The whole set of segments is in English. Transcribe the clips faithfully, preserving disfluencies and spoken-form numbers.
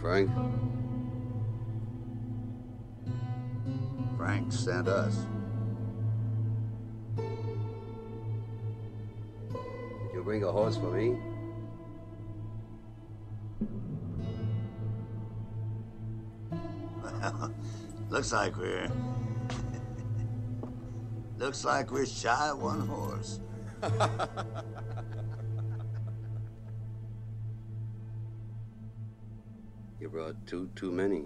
Frank? Frank sent us. Did you bring a horse for me? Well, looks like we're... looks like we're shy of one horse. You brought two too many.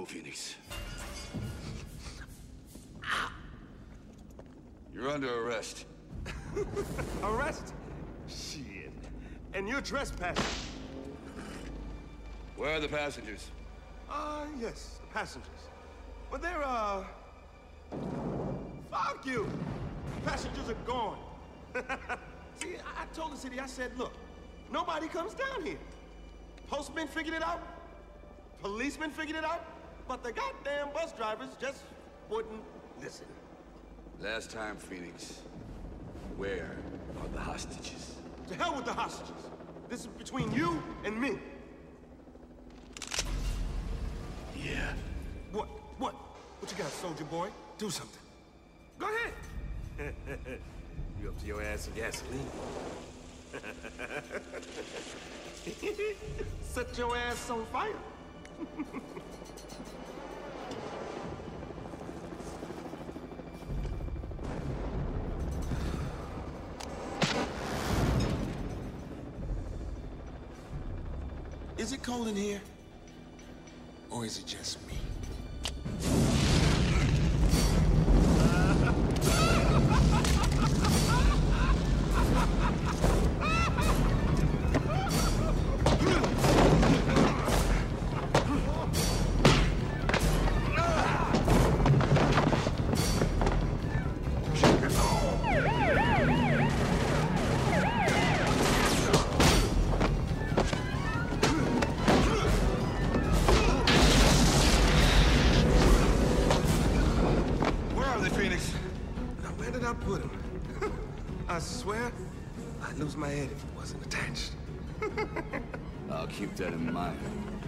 go, Phoenix. You're under arrest. Arrest? Shit. And you're trespassing. Where are the passengers? Uh, yes, the passengers. But they're, uh... Fuck you! Passengers are gone. See, I, I told the city, I said, look, nobody comes down here. Postmen figured it out. Policemen figured it out. But the goddamn bus drivers just wouldn't listen. Last time, Phoenix. Where are the hostages? To hell with the hostages. This is between you and me. Yeah. What? What? What you got, soldier boy? Do something. Go ahead. You up to your ass in gasoline. Set your ass on fire. Is it cold in here? Or is it just me? I swear, I'd lose my head if it wasn't attached. I'll keep that in mind.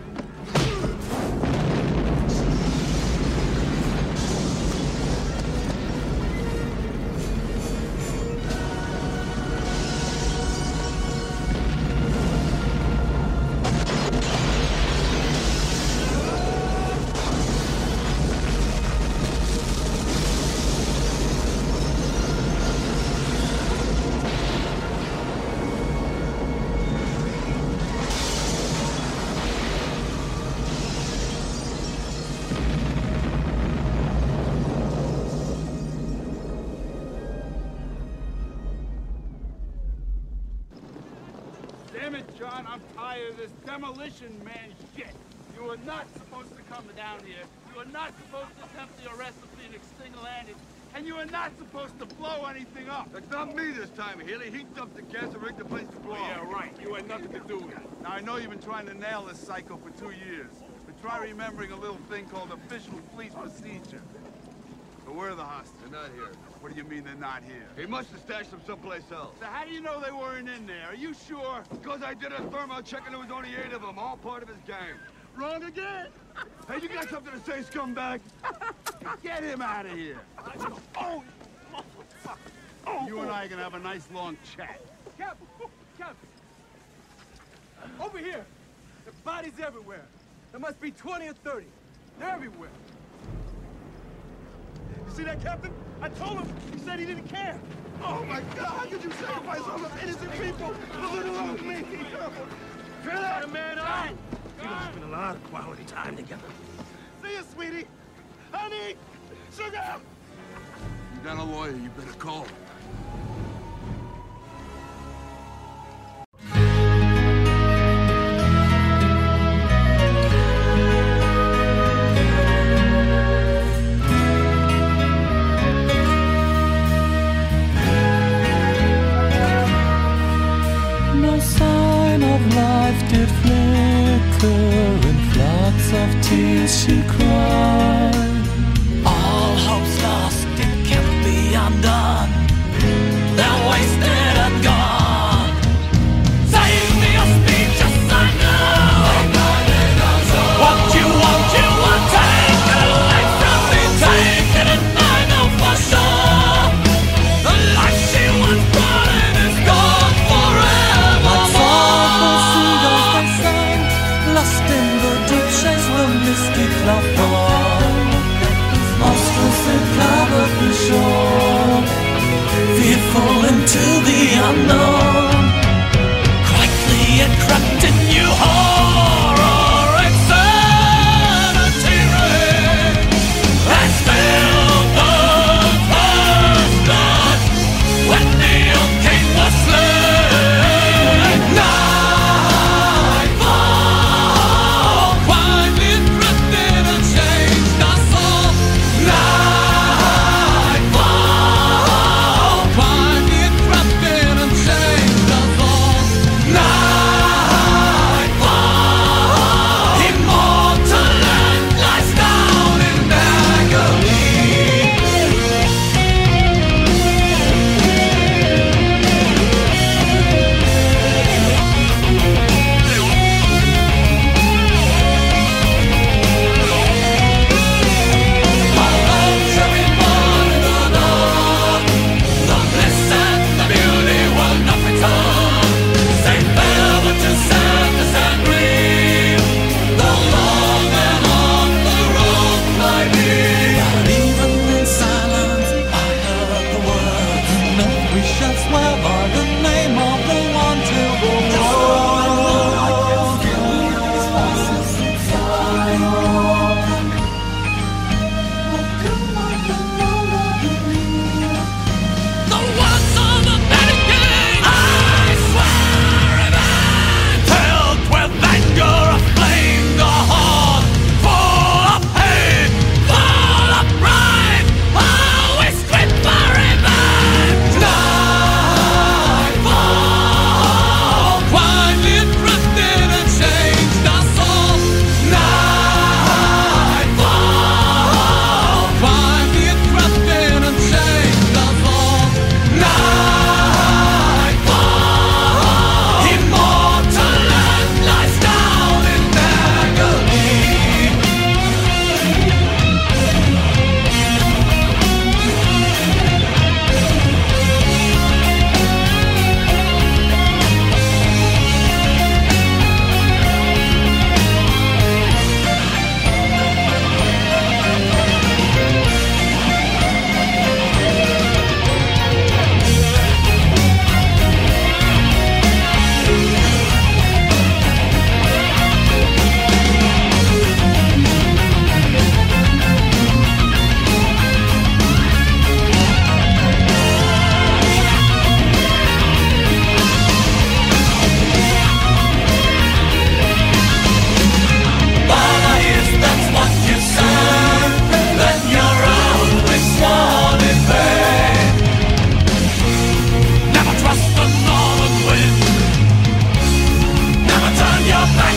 Damn it, John, I'm tired of this demolition man shit. You are not supposed to come down here. You are not supposed to attempt the arrest of Phoenix single-handed. And you are not supposed to blow anything up. That's not me this time, Haley. He dumped the gas and rigged the place to blow. Oh, yeah, right. You had nothing to do with it. Now, I know you've been trying to nail this psycho for two years. But try remembering a little thing called official police procedure. So where are the hostages? They're not here. What do you mean they're not here? He must have stashed them someplace else. So how do you know they weren't in there? Are you sure? Because I did a thermal check and there was only eight of them, all part of his gang. Wrong again. Hey, you got something to say, scumbag? Get him out of here. Oh, oh, you and I are gonna have a nice long chat. Captain, Captain, over here. The bodies everywhere. There must be twenty or thirty. They're everywhere. You see that, Captain? I told him. He said he didn't care. Oh, my God. How could you sacrifice all those innocent people for little old me? Drill out a man up. We gonna spend a lot of quality time together. See you, sweetie. Honey. Sugar. You got a lawyer, you better call him. Did flicker in floods of tears she cried. All hope's lost, it can't be undone. They're wasted and gone. Save me a speech, yes I know. What you want, you want, take it away from me, take it and I know for sure. The life she was brought in is gone forever. Lost in the deep chase, the misty cloud fall. Monsters that covered the shore.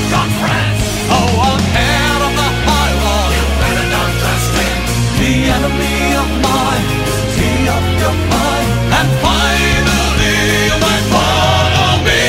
got friends. Oh, on head of the high road. You better not trust him. The enemy of mine, tea of your mind, and finally you might follow me.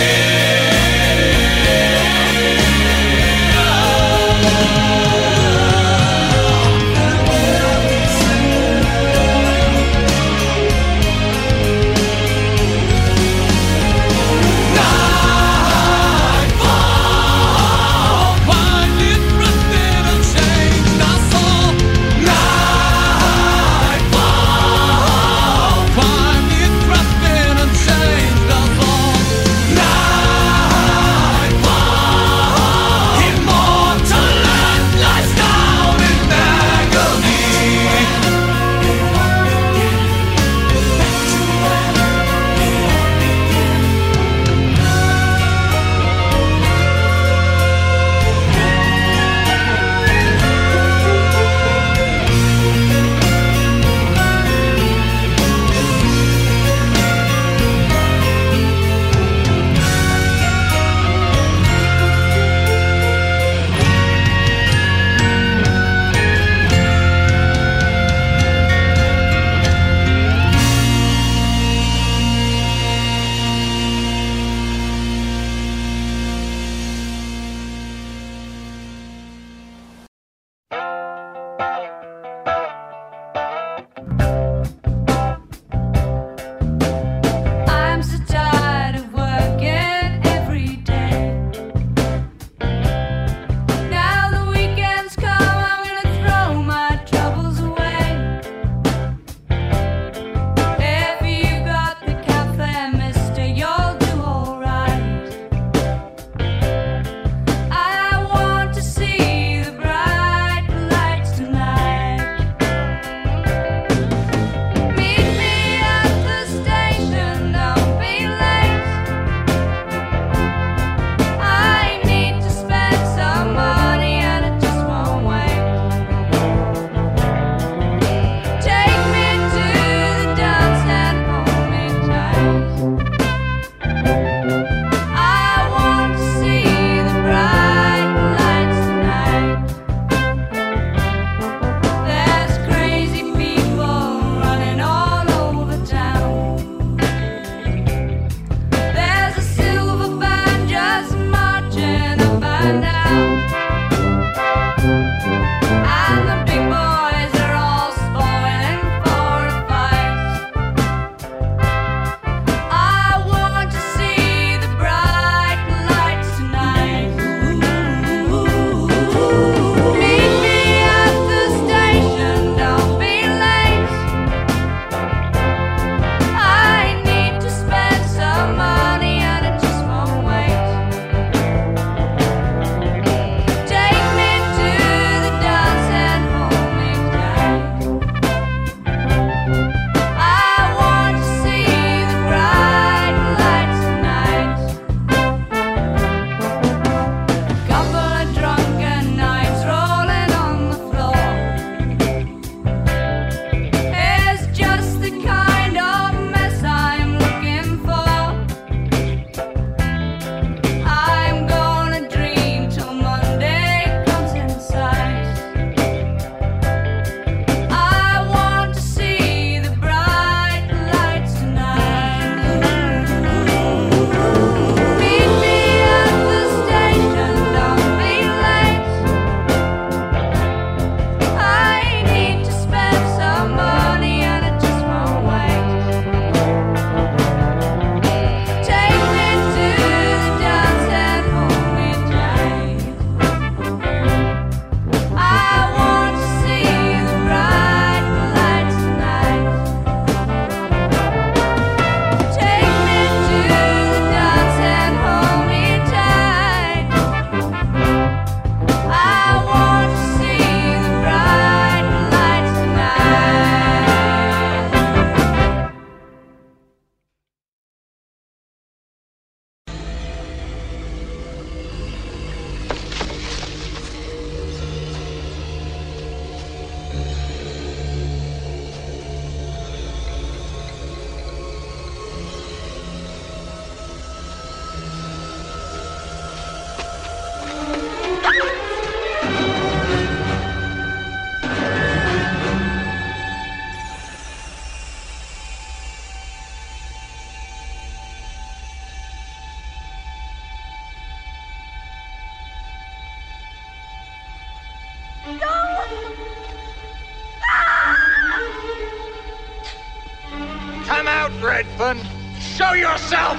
Come out, Redfern! Show yourself!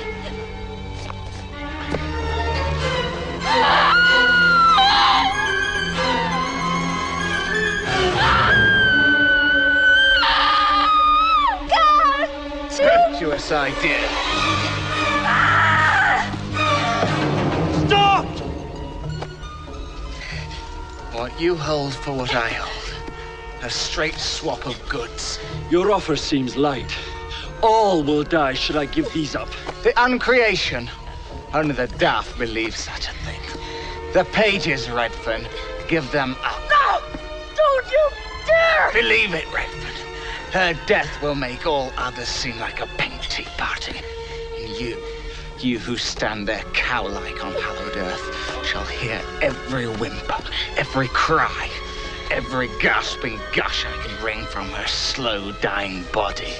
Virtuous idea. Stop! What you hold for what I hold. A straight swap of goods. Your offer seems light. All will die should I give these up. The uncreation. Only the daft believe such a thing. The pages, Redfern. Give them up. No! Don't you dare! Believe it, Redfern. Her death will make all others seem like a pink tea party. And you, you who stand there cow-like on hallowed earth, shall hear every whimper, every cry, every gasping gush I can wring from her slow-dying body.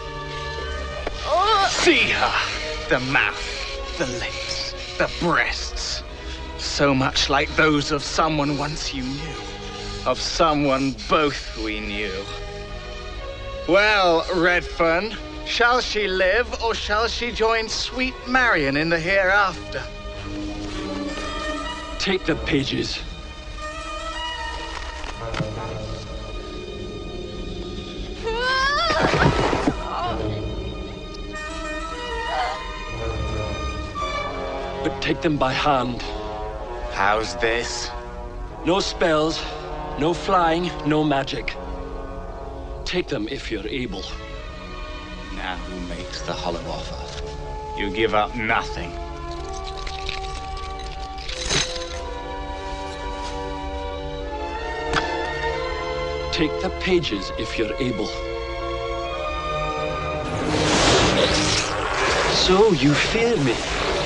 Oh. See her! The mouth, the lips, the breasts. So much like those of someone once you knew. Of someone both we knew. Well, Redfern, shall she live or shall she join sweet Marion in the hereafter? Take the pages. But take them by hand. How's this? No spells, no flying, no magic. Take them if you're able. Now who makes the hollow offer? You give up nothing. Take the pages if you're able. So you fear me?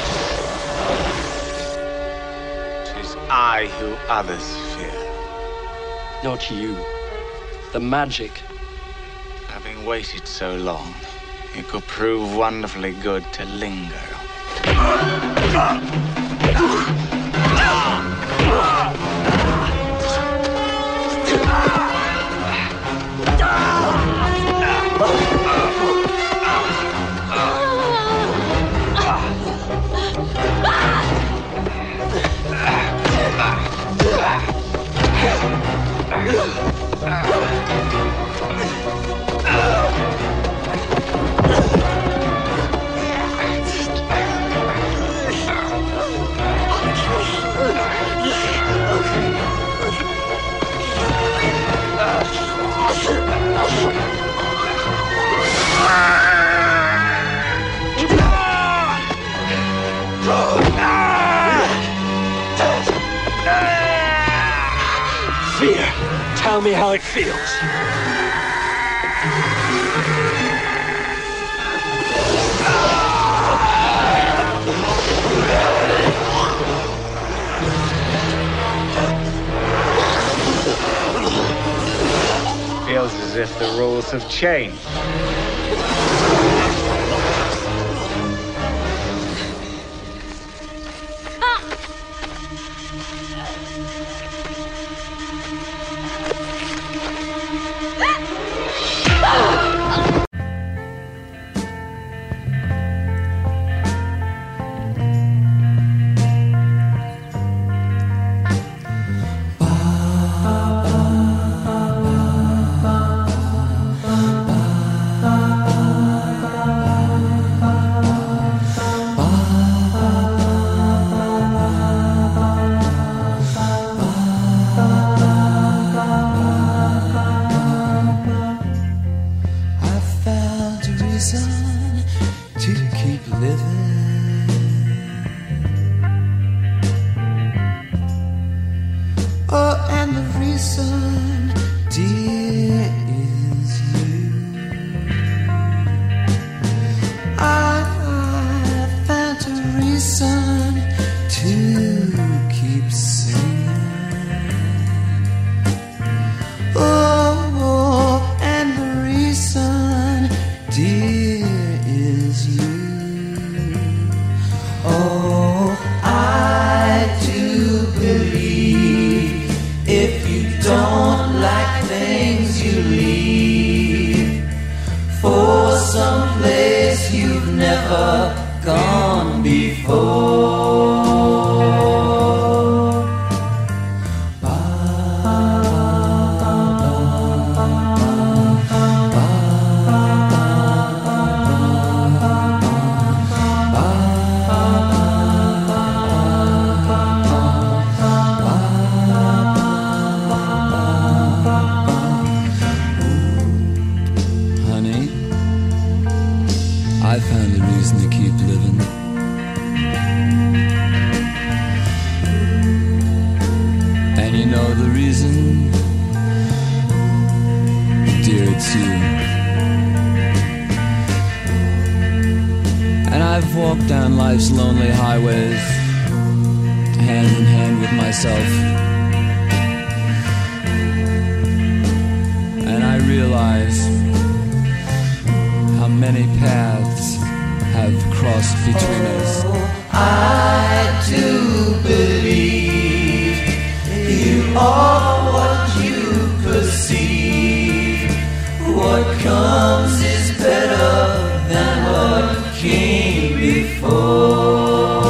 Tis I who others fear. Not you. The magic. Having waited so long, it could prove wonderfully good to linger. Fear. Tell me how it feels. Feels as if the rules have changed. To keep saying Life's lonely highways, hand in hand with myself. And I realize how many paths have crossed between us. I do believe you are what you perceive. What comes is better than what came before.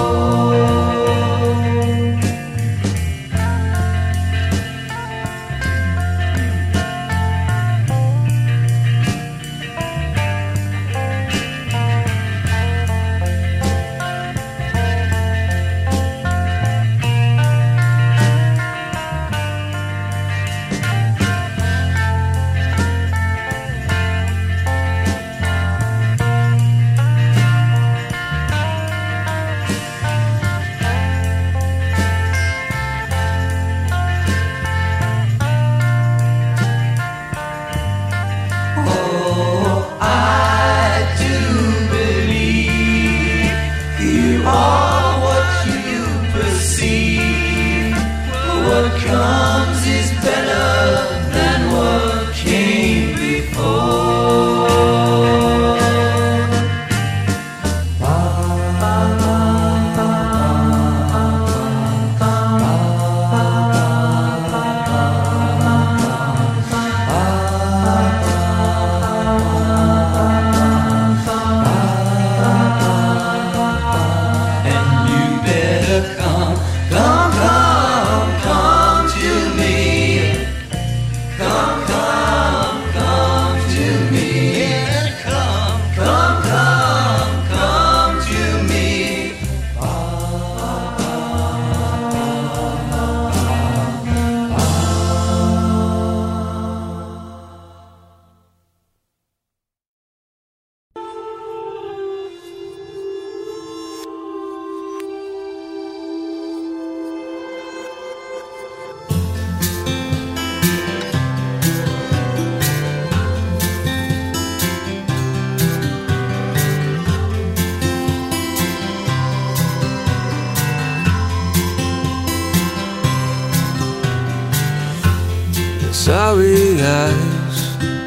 Sorry eyes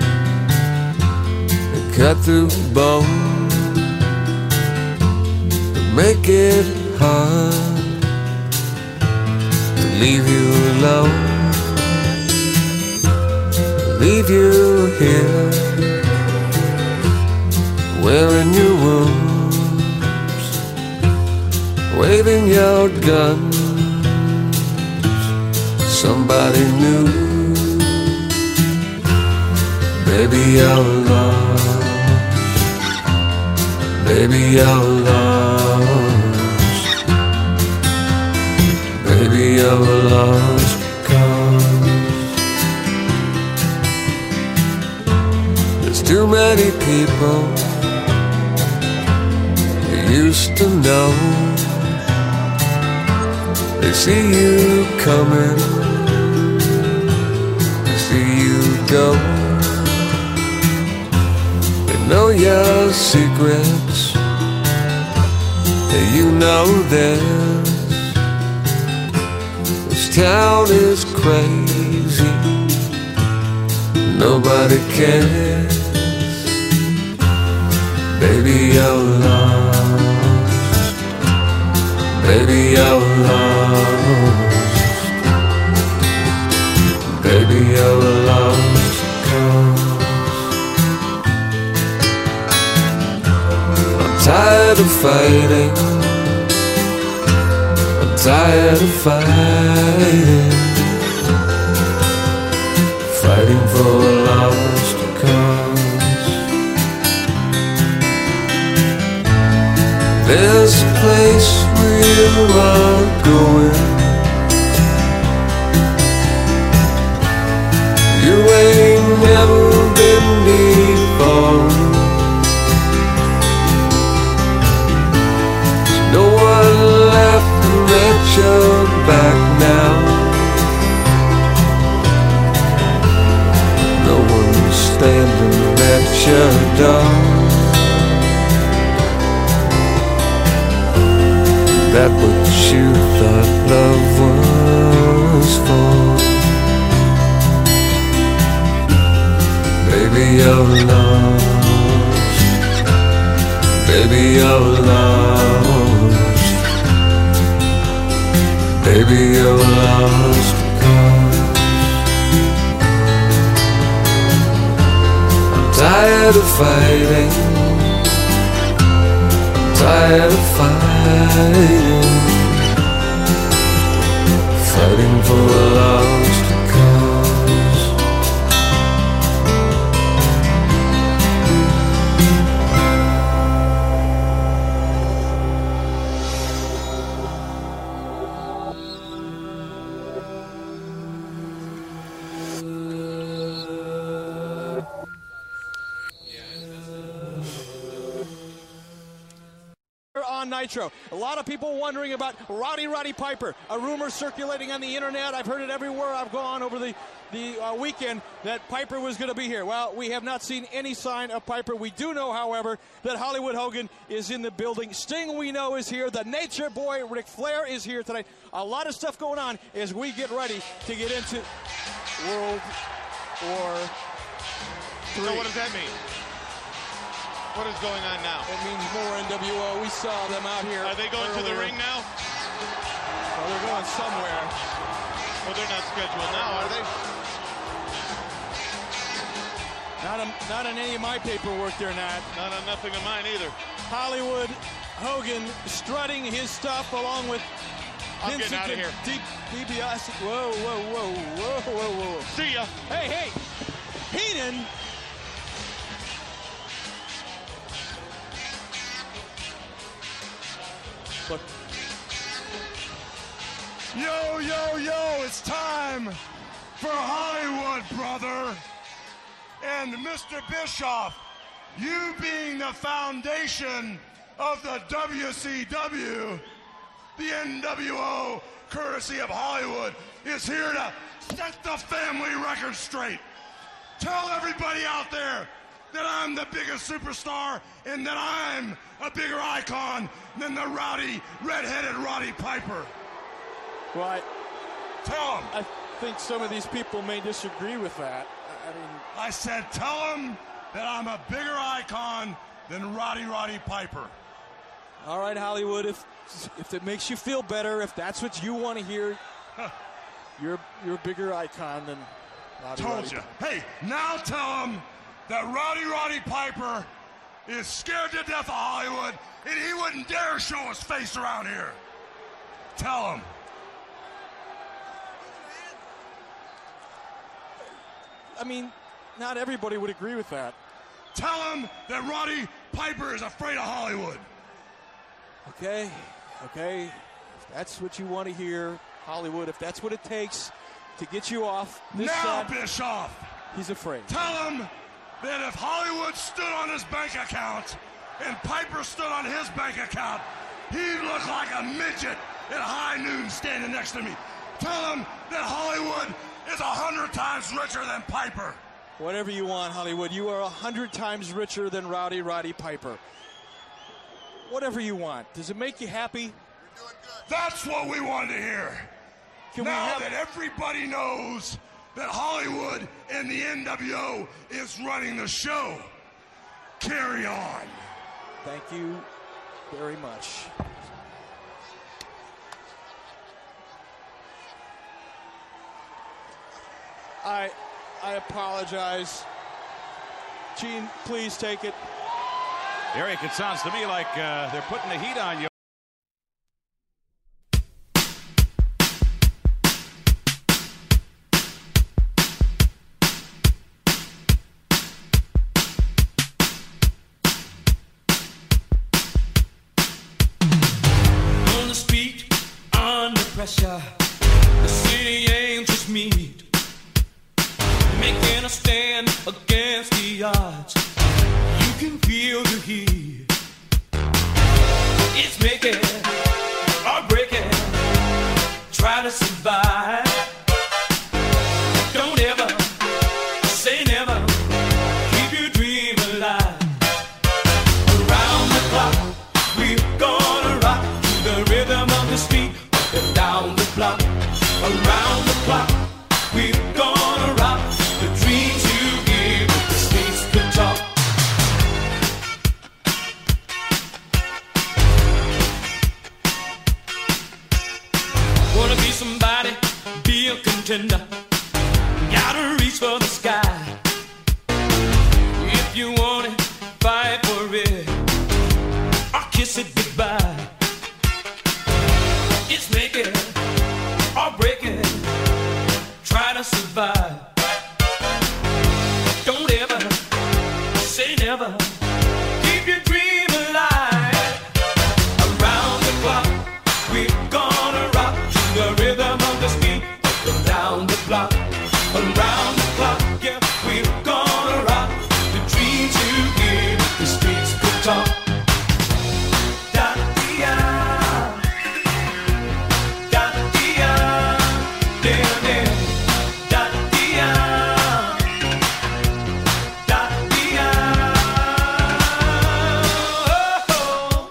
that cut through bone, that make it hard to leave you alone, leave you here wearing your wounds, waving your guns. Somebody new. Baby, you're lost. Baby, you're lost. Baby, you're lost because there's too many people you used to know. They see you coming, they see you go. Know your secrets, you know this. This town is crazy, nobody cares. Baby, you're lost. Baby, you're lost. Baby, you're lost. Come. Tired of fighting tired of fighting, fighting for a lost cause. There's a place we are going. You ain't never been before. No one left at your back now. No one standing at your door. That what you thought love was for. Baby, you're lost. Baby, you're lost. Baby, you're lost cause I'm tired of fighting, I'm tired of fighting, fighting for a lost cause. On Nitro. A lot of people wondering about Rowdy Roddy Piper. A rumor circulating on the internet. I've heard it everywhere I've gone over the, the uh, weekend that Piper was going to be here. Well, we have not seen any sign of Piper. We do know, however, that Hollywood Hogan is in the building. Sting, we know, is here. The Nature Boy, Ric Flair, is here tonight. A lot of stuff going on as we get ready to get into World War Three. So what does that mean? What is going on now? It means more N W O. We saw them out here. Are they going earlier. to the ring now? Well, they're going somewhere. Well, they're not scheduled now, are they? Not on, not on any of my paperwork, they're not. Not on nothing of mine either. Hollywood Hogan strutting his stuff along with I'm getting out of here. D- DiBiase. Whoa, whoa, whoa, whoa, whoa, whoa. See ya. Hey, hey. Heenan. Look. Yo, yo, yo, it's time for Hollywood, brother. And Mister Bischoff, you being the foundation of the W C W, the N W O, courtesy of Hollywood, is here to set the family record straight. Tell everybody out there that I'm the biggest superstar and that I'm a bigger icon than the rowdy, red-headed Roddy Piper. Well, I, tell them. I think some of these people may disagree with that. I mean, I said tell them that I'm a bigger icon than Roddy Roddy Piper. All right, Hollywood, if if it makes you feel better, if that's what you want to hear, you're you're a bigger icon than Roddy Told Roddy you. Piper. Hey, now tell them that Roddy Roddy Piper is scared to death of Hollywood and he wouldn't dare show his face around here. Tell him. I mean, not everybody would agree with that. Tell him that Roddy Piper is afraid of Hollywood. Okay, okay. If that's what you want to hear, Hollywood, if that's what it takes to get you off this now, side, Bischoff. He's afraid. Tell him that if Hollywood stood on his bank account and Piper stood on his bank account, he'd look like a midget at high noon standing next to me. Tell him that Hollywood is a hundred times richer than Piper. Whatever you want, Hollywood. You are a hundred times richer than Rowdy Roddy Piper. Whatever you want. Does it make you happy? That's what we wanted to hear. Can now we have... that everybody knows that Hollywood and the N W O is running the show, carry on. Thank you very much. I I apologize. Gene, please take it. Eric, it sounds to me like uh, they're putting the heat on you. pressure, the city angels meet, making a stand against the odds. You can feel the heat. It's making or breaking. Try to survive. Don't ever say never. Keep your dream alive. Around the clock, we're gonna rock to the rhythm of the street. Up and down the block. Around the clock, we're gonna rock. The dreams you give, the streets could talk. Wanna be somebody, be a contender. Gotta reach for the sky. If you want it, fight for it, or kiss it goodbye. It's make it or break it. Try to survive. Don't ever say never. Keep your dream alive. Around the clock, we're gonna rock to the rhythm of the beat. Up and down the block. Around the clock, yeah, we're gonna rock. The dreams you give, the streets could talk. Da-dee-ya, da-dee-ya, da-dee-ya, da-dee-ya, da-dee-ya. Oh.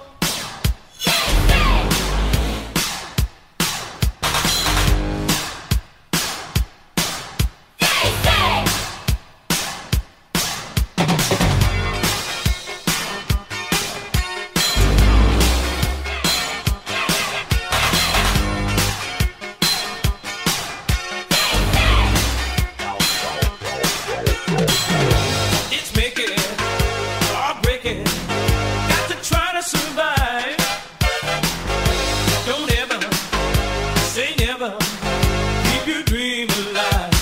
It's making or breaking. Got to try to survive. Don't ever say never. Keep your dream alive.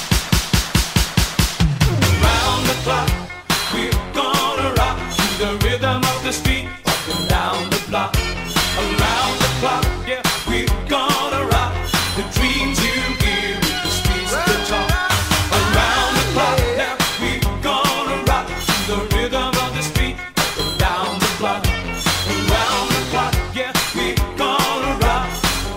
Around the clock, we're gonna rock to the rhythm of the street. Up and down the block. Around the clock, yeah, we're gonna rock. The dreams you give, the streets could talk. Around the clock, yeah, we're gonna rock to the rhythm of the street. Up and down the block. Around the clock, yeah, we're gonna rock.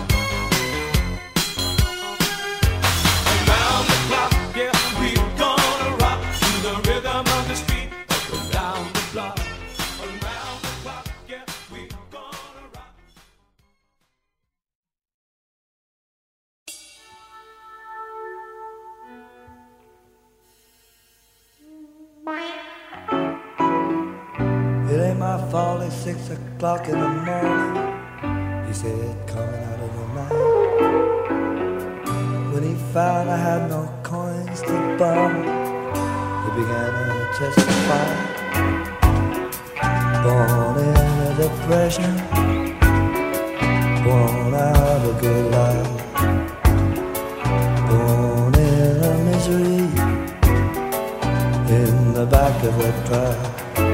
Around the clock, yeah, we're gonna rock to the rhythm of the street. Up and down the block. Around the clock, yeah, we're gonna rock. It ain't my fault it's six o'clock in the morning, he said, coming out of the night. When he found I had no coins to borrow, he began to testify. Born in a depression, born out of good life, born in a misery, in the back of a truck.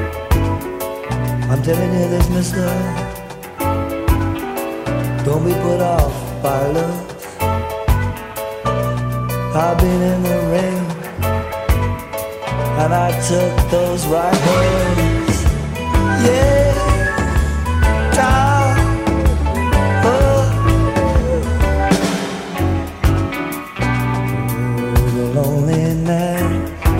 I'm telling you this, mister, don't be put off by looks. I've been in the ring, and I took those right hands. Yeah, down, oh, the loneliness.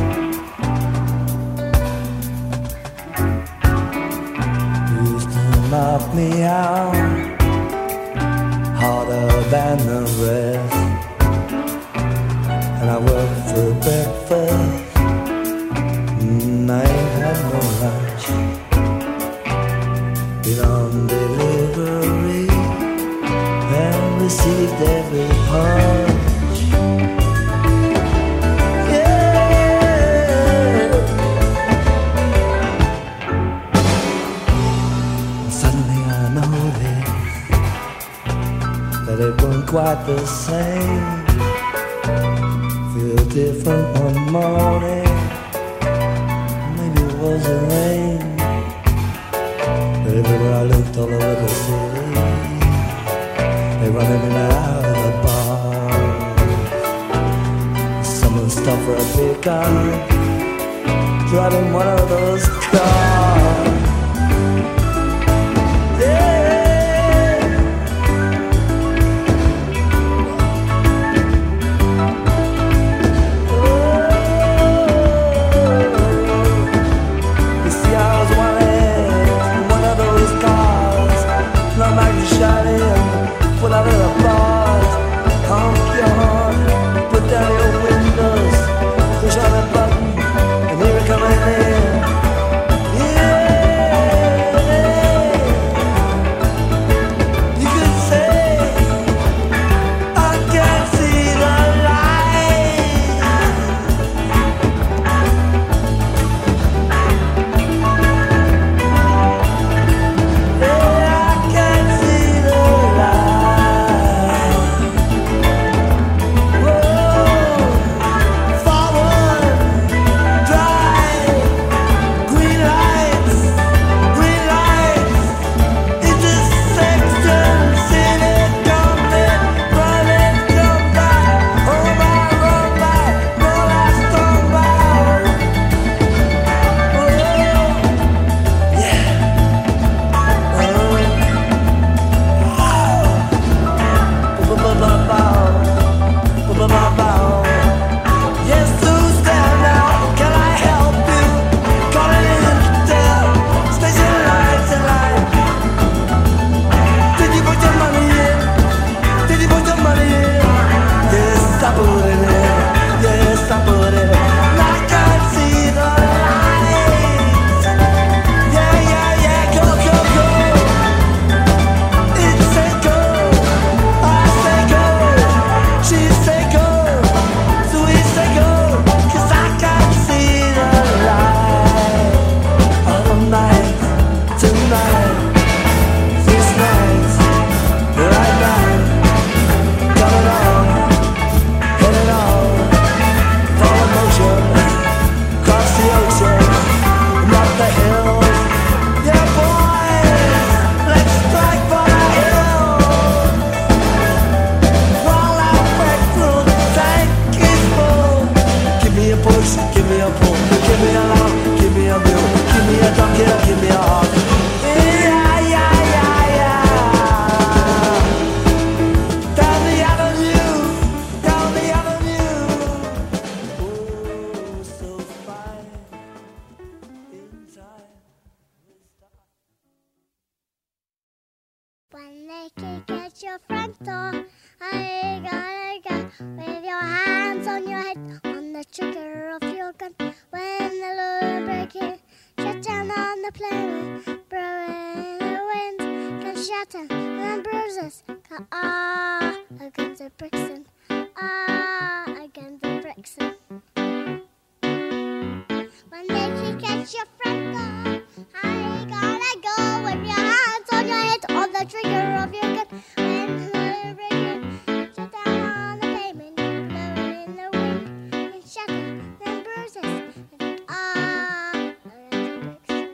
Knock me out harder than the rest, and I work for breakfast, and I ain't had no lunch. Been on delivery and received every punch. It wasn't quite the same. Feel different one morning. Maybe it was the rain. But everywhere I looked all over the city, they run in and out of the stop for a beacon, driving one of those cars. Full of little bars, honk your horn, put down your windows, push on a button, and here it coming in. Yeah, you could say I can't see the light. Yeah, I can't see the light. Yes, who's there now? Can I help you? Calling in there, station lights and light. Did you put your money in? Did you put your money in? Yes, I put it in. Yes, I put it in. I can't see the lights. Yeah, yeah, yeah, go, go, go. It say go. I say go. She say go. So we say go. 'Cause I can't see the light. All night, tonight, this night, right now. Got it on, hit it on, full emotion, cross the ocean, and up the hills. Yeah, boys, let's strike for the hills. While I break through, the tank is full. Give me a push, give me a pull, give me a love, give me a view, give me a duck, give me a heart. Yeah, yeah, yeah, yeah. Down the avenue, down the avenue. Oh, so fine inside. When they kick at your front door, I gotta go with your hands on your head, on the trigger of your gun. When the Lord break in, shut down on the plane, blowing the wind can shatter and bruises. Ah, against the Brixton, ah, against the Brixton. When they kick at your front door, I gotta go with your hands on your head, on the trigger of your gun. When the Lord break in, shut down on the pavement, blowing in the wind can shatter and bruises. Ah, against the Brixton.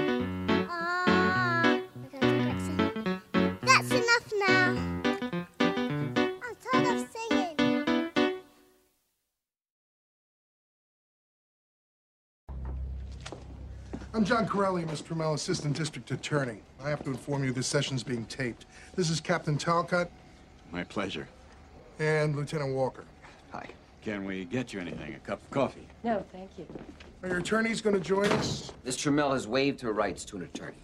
Ah, against the Brixton. That's enough now. I'm tired of singing. I'm John Corelli, Miss Trammell, Assistant District Attorney. I have to inform you this session's being taped. This is Captain Talcott. My pleasure. And Lieutenant Walker. Hi. Can we get you anything? A cup of coffee? No, thank you. Are your attorneys going to join us? Miss Trammell has waived her rights to an attorney.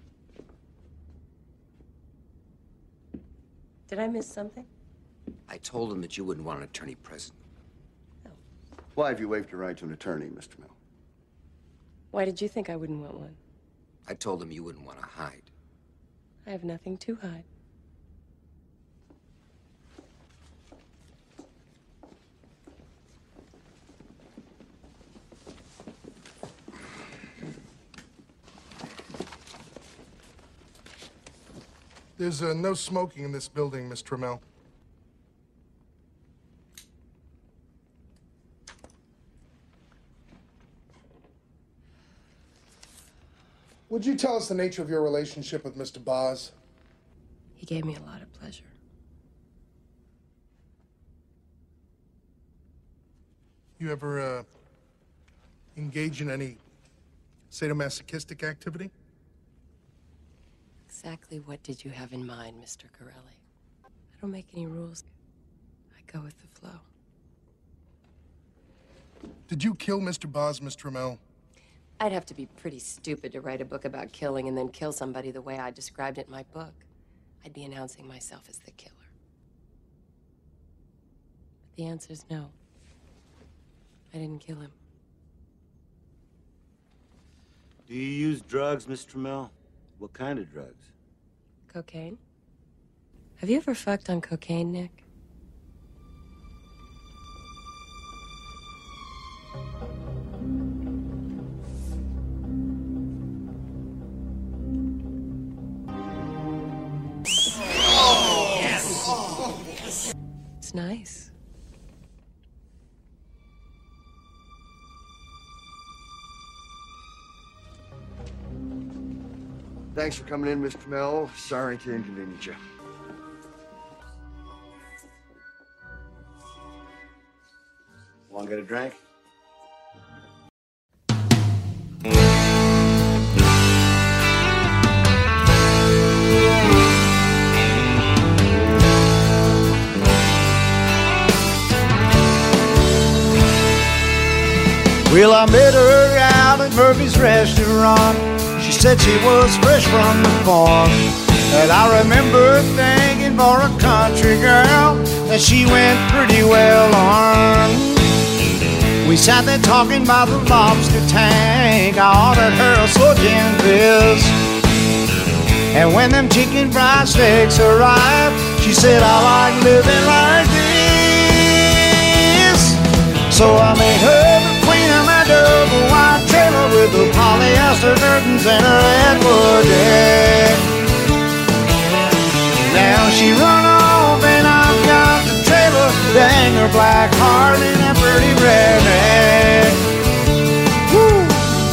Did I miss something? I told him that you wouldn't want an attorney present. Why have you waived your right to an attorney, Mister Trammell? Why did you think I wouldn't want one? I told him you wouldn't want to hide. I have nothing to hide. There's uh, no smoking in this building, Miss Trammell. Would you tell us the nature of your relationship with Mister Boz? He gave me a lot of pleasure. You You ever, uh, engage in any sadomasochistic activity? Exactly what did you have in mind, Mister Corelli? I don't make any rules. I go with the flow. Did you kill Mister Boz, Miss Trammell? I'd have to be pretty stupid to write a book about killing and then kill somebody the way I described it in my book. I'd be announcing myself as the killer. But the answer's no. I didn't kill him. Do you use drugs, Miss Trammell? What kind of drugs? Cocaine? Have you ever fucked on cocaine, Nick? Oh, yes. Oh, yes. It's nice. Thanks for coming in, Mister Trammell. Sorry to inconvenience you. Want to get a drink? Well, I met her out at Murphy's restaurant. She said she was fresh from the farm. And I remember thinking for a country girl that she went pretty well armed. We sat there talking about the lobster tank. I ordered her a smoking fizz. And when them chicken fried steaks arrived, she said, I like living like this. So I made her the queen of my double wide trailer with the polyester curtains and her redwood deck. Now she run off and I've got the trailer, dang her black heart and that pretty redneck. Woo!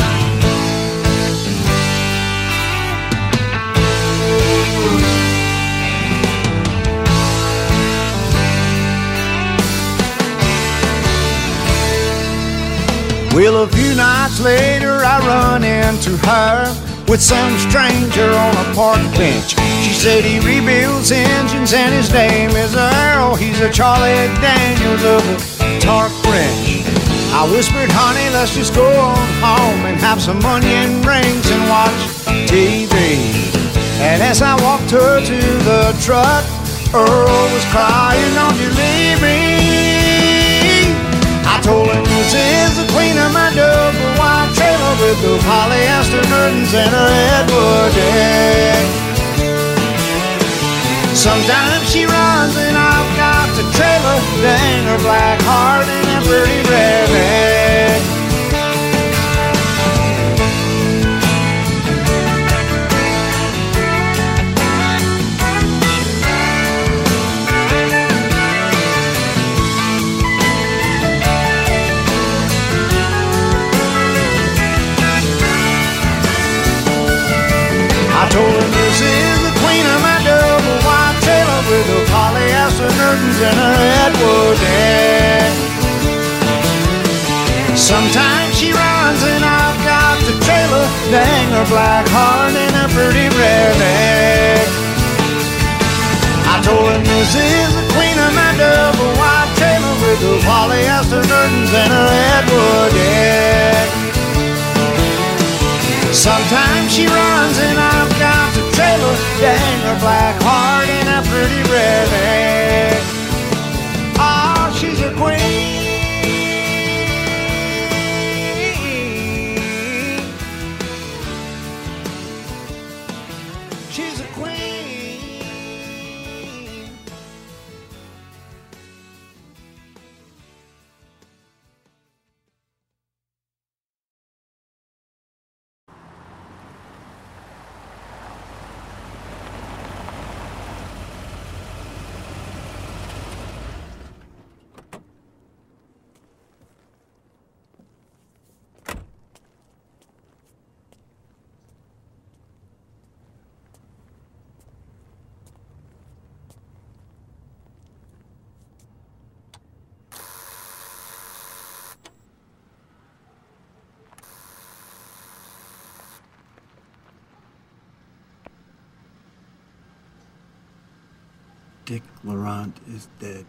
Well, a few nights later I run into her with some stranger on a park bench. She said he rebuilds engines and his name is Earl. He's a Charlie Daniels of the Tark French. I whispered, honey, let's just go on home and have some onion rings and watch T V. And as I walked her to the truck, Earl was crying, don't you leave me. I told him this is the queen of my double wide trailer with the polyester curtains and a redwood deck. Sometimes she runs and I've got the trailer, dang her black heart and that pretty redneck. I told her this is the queen of my double wide trailer with the polyester curtains and a redwood deck. Sometimes she runs and I've got the trailer, dang her black heart and a pretty redneck. I told her this is the queen of my double wide trailer with the polyester curtains and a redwood deck. Sometimes she runs and I've got the trailer, dang her black heart and a pretty redneck. Oh, she's a queen. She's a queen. Dick Laurent is dead.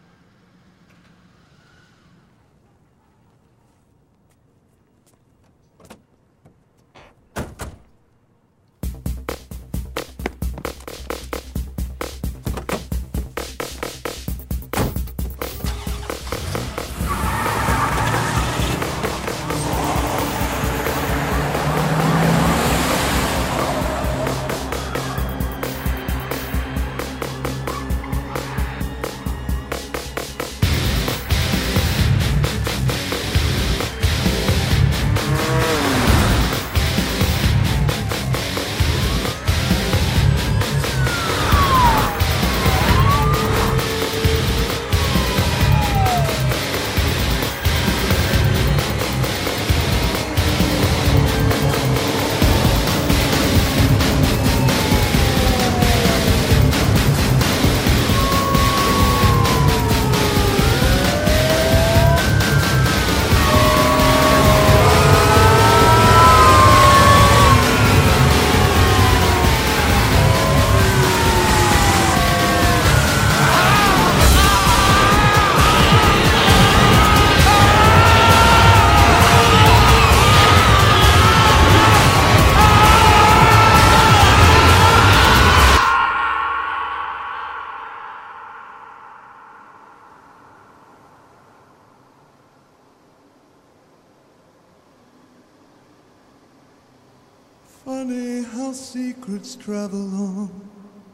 Funny how secrets travel on.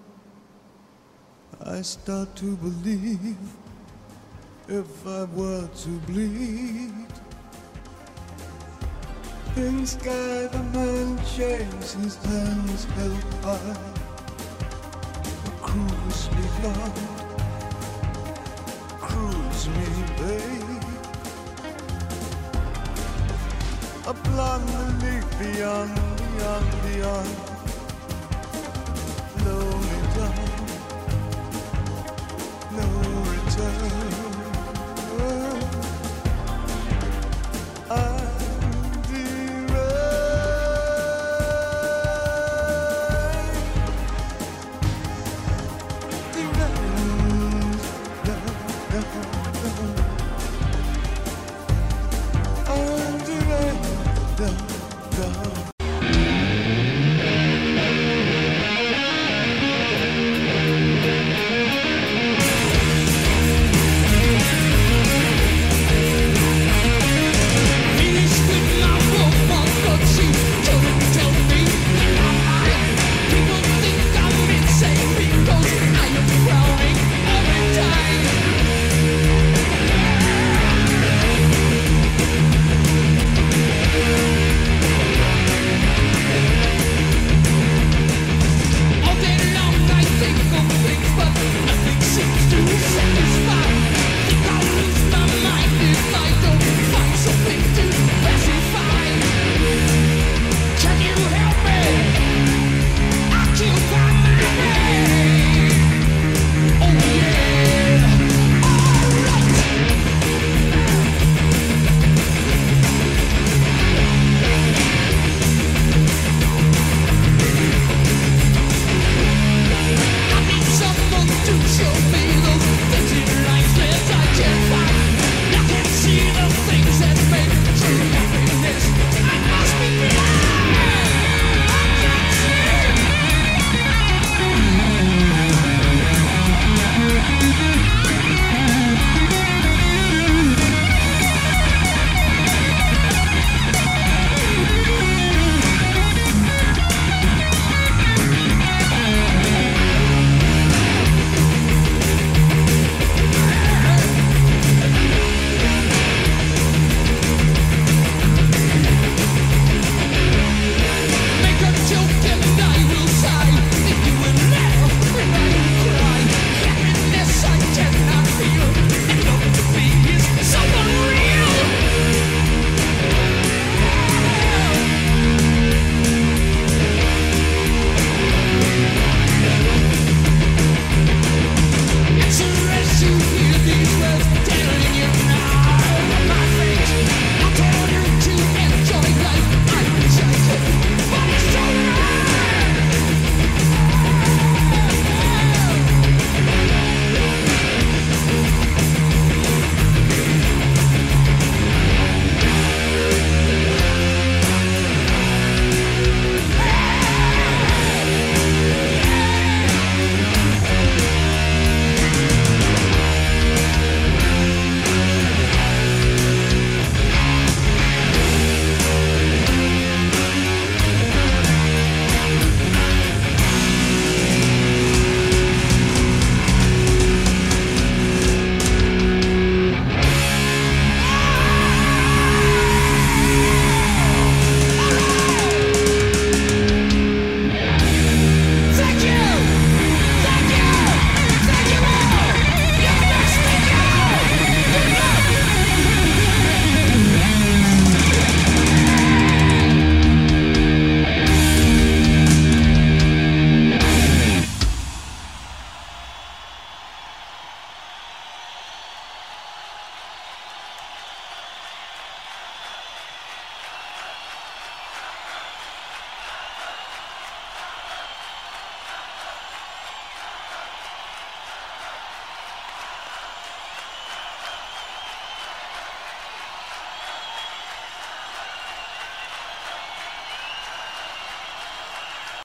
I start to believe if I were to bleed. In the sky the man shaves his hands held high. Cruise me, Lord, cruise me, babe. A blonde leaf beyond, beyond, beyond.